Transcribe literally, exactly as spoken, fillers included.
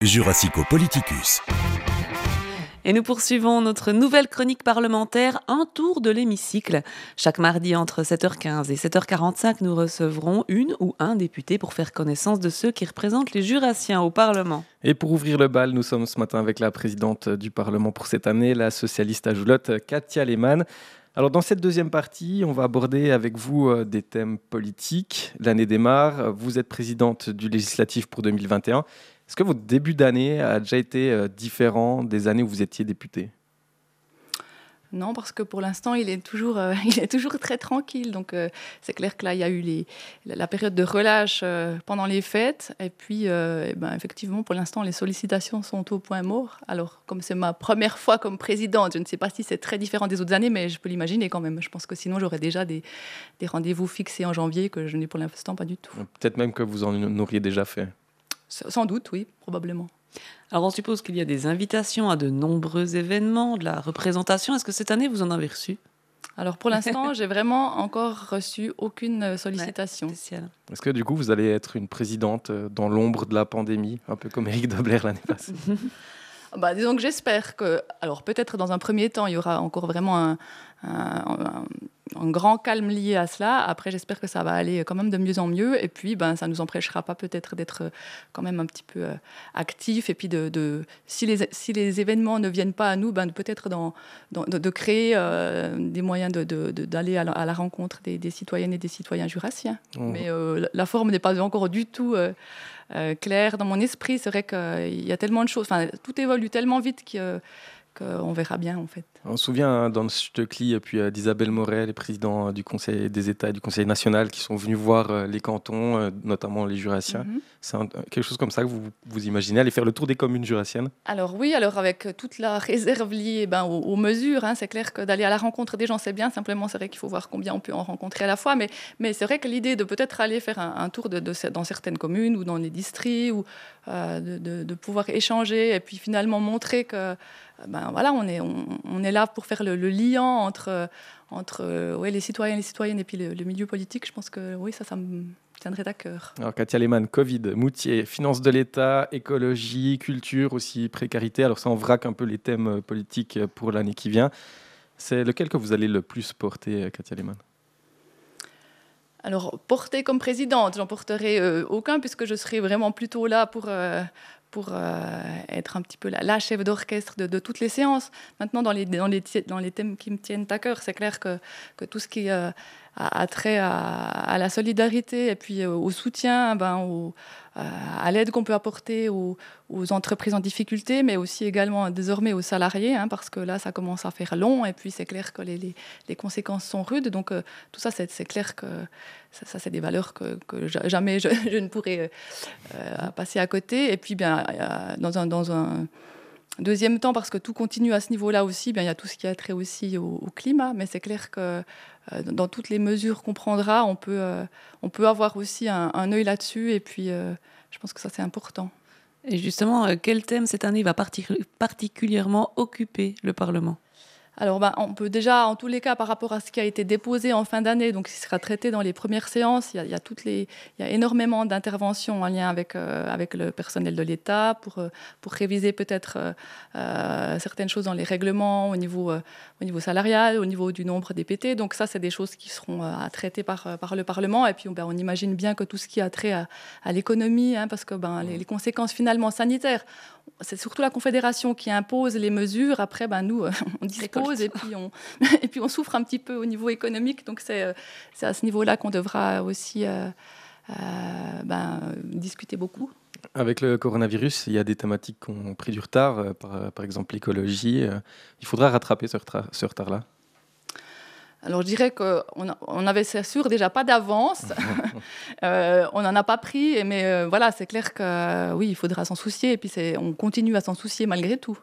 Jurassico Politicus. Et nous poursuivons notre nouvelle chronique parlementaire, un tour de l'hémicycle. Chaque mardi entre sept heures quinze et sept heures quarante-cinq, nous recevrons une ou un député pour faire connaissance de ceux qui représentent les Jurassiens au Parlement. Et pour ouvrir le bal, nous sommes ce matin avec la présidente du Parlement pour cette année, la socialiste à Joulotte, Katia Lehmann. Alors dans cette deuxième partie, on va aborder avec vous des thèmes politiques. L'année démarre, vous êtes présidente du législatif pour deux mille vingt et un. Est-ce que votre début d'année a déjà été différent des années où vous étiez députée ? Non, parce que pour l'instant, il est toujours, euh, il est toujours très tranquille. Donc, euh, c'est clair que là, il y a eu les, la période de relâche euh, pendant les fêtes. Et puis, euh, et ben, effectivement, pour l'instant, les sollicitations sont au point mort. Alors, comme c'est ma première fois comme présidente, je ne sais pas si c'est très différent des autres années, mais je peux l'imaginer quand même. Je pense que sinon, j'aurais déjà des, des rendez-vous fixés en janvier que je n'ai pour l'instant pas du tout. Peut-être même que vous en auriez déjà fait. Sans doute, oui, probablement. Alors, on suppose qu'il y a des invitations à de nombreux événements, de la représentation. Est-ce que cette année, vous en avez reçu ? Alors, pour l'instant, j'ai vraiment encore reçu aucune sollicitation. Ouais, spéciale. Est-ce que du coup, vous allez être une présidente dans l'ombre de la pandémie, un peu comme Éric Dobler l'année passée ? Bah, disons que j'espère que... Alors, peut-être dans un premier temps, il y aura encore vraiment un, un, un, un grand calme lié à cela. Après, j'espère que ça va aller quand même de mieux en mieux. Et puis, ben, ça ne nous empêchera pas peut-être d'être quand même un petit peu euh, actifs. Et puis, de, de, si, les, si les événements ne viennent pas à nous, ben, peut-être dans, dans, de, de créer euh, des moyens de, de, de, d'aller à la, à la rencontre des, des citoyennes et des citoyens jurassiens. Mmh. Mais euh, la forme n'est pas encore du tout... Euh, Euh, clair dans mon esprit. C'est vrai qu'il euh, y a tellement de choses, enfin, tout évolue tellement vite que, qu'on verra bien en fait. On se souvient hein, dans Stöckli et puis euh, d'Isabelle Morel, les présidents du Conseil des États et du Conseil national qui sont venus voir euh, les cantons, euh, notamment les Jurassiens. Mm-hmm. C'est un, quelque chose comme ça que vous, vous imaginez, aller faire le tour des communes jurassiennes ? Alors oui, alors avec toute la réserve liée ben, aux, aux mesures, hein, c'est clair que d'aller à la rencontre des gens c'est bien, simplement c'est vrai qu'il faut voir combien on peut en rencontrer à la fois, mais, mais c'est vrai que l'idée de peut-être aller faire un, un tour de, de, dans certaines communes ou dans les districts, ou euh, de, de, de pouvoir échanger et puis finalement montrer que ben, voilà, on, est, on, on est là pour faire le, le lien entre, entre ouais, les citoyens et les citoyennes et puis le, le milieu politique. Je pense que oui, ça, ça me tiendrait à cœur. Alors Katia Lehmann, Covid, Moutier, finances de l'État, écologie, culture, aussi précarité. Alors ça, on vraque un peu les thèmes politiques pour l'année qui vient. C'est lequel que vous allez le plus porter, Katia Lehmann ? Alors, porter comme présidente, j'en porterai euh, aucun, puisque je serai vraiment plutôt là pour... Euh, pour euh, être un petit peu la, la chef d'orchestre de, de toutes les séances. Maintenant, dans les, dans, les, dans les thèmes qui me tiennent à cœur, c'est clair que, que tout ce qui euh, a, a trait à, à la solidarité et puis euh, au soutien, ben, au, euh, à l'aide qu'on peut apporter aux, aux entreprises en difficulté, mais aussi également désormais aux salariés, hein, parce que là, ça commence à faire long et puis c'est clair que les, les, les conséquences sont rudes. Donc, euh, tout ça, c'est, c'est clair que ça, ça, c'est des valeurs que, que jamais je, je ne pourrais euh, passer à côté. Et puis, bien, Dans un, dans un deuxième temps, parce que tout continue à ce niveau-là aussi, bien, il y a tout ce qui a trait aussi au, au climat, mais c'est clair que euh, dans toutes les mesures qu'on prendra, on peut, euh, on peut avoir aussi un, un œil là-dessus, et puis euh, je pense que ça, c'est important. Et justement, euh, quel thème cette année va partic- particulièrement occuper le Parlement ? Alors, ben, on peut déjà, en tous les cas, par rapport à ce qui a été déposé en fin d'année, donc qui sera traité dans les premières séances, il y a, il y a, toutes les, il y a énormément d'interventions en lien avec, euh, avec le personnel de l'État pour, euh, pour réviser peut-être euh, certaines choses dans les règlements au niveau, euh, au niveau salarial, au niveau du nombre des P T. Donc ça, c'est des choses qui seront euh, à traiter par, par le Parlement. Et puis, ben, on imagine bien que tout ce qui a trait à, à l'économie, hein, parce que ben, les, les conséquences finalement sanitaires, c'est surtout la Confédération qui impose les mesures. Après, ben, nous, on dispose et puis on, et puis on souffre un petit peu au niveau économique. Donc, c'est, c'est à ce niveau-là qu'on devra aussi euh, euh, ben, discuter beaucoup. Avec le coronavirus, il y a des thématiques qui ont pris du retard. Par, par exemple, l'écologie. Il faudra rattraper ce, retard, ce retard-là. Alors, je dirais qu'on on avait, c'est sûr, déjà pas d'avance. euh, on n'en a pas pris, mais euh, voilà, c'est clair que oui, il faudra s'en soucier. Et puis, c'est, on continue à s'en soucier malgré tout.